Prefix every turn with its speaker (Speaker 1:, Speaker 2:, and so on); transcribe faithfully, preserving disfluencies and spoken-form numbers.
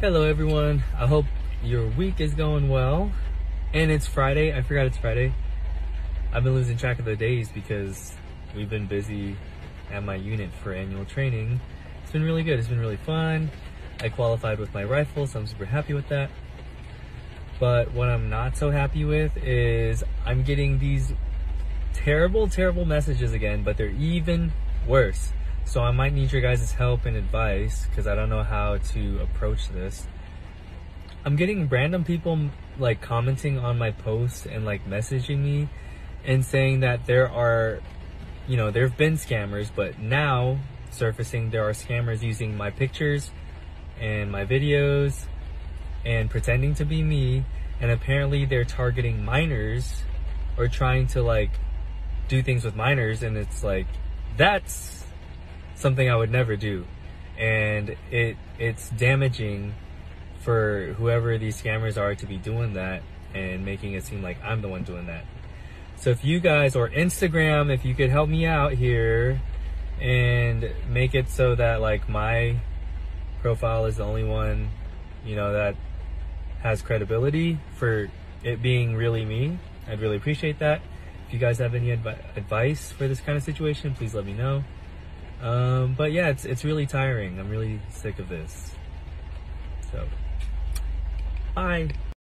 Speaker 1: Hello everyone, I hope your week is going well. And it's Friday, I forgot it's Friday. I've been losing track of the days because we've been busy at my unit for annual training. It's been really good, it's been really fun. I qualified with my rifle, so I'm super happy with that. But what I'm not so happy with is I'm getting these terrible, terrible messages again, but they're even worse. So I might need your guys' help and advice because I don't know how to approach this. I'm getting random people like commenting on my posts and like messaging me and saying that there are, you know, there have been scammers, but now surfacing there are scammers using my pictures and my videos and pretending to be me, and apparently they're targeting minors or trying to like do things with minors, and it's like, that's something I would never do, and it it's damaging for whoever these scammers are to be doing that and making it seem like I'm the one doing that. So if you guys, or Instagram, if you could help me out here and make it so that like my profile is the only one, you know, that has credibility for it being really me, I'd really appreciate that. If you guys have any advi advice for this kind of situation, please let me know. Um, but yeah, it's, it's really tiring. I'm really sick of this. So, bye.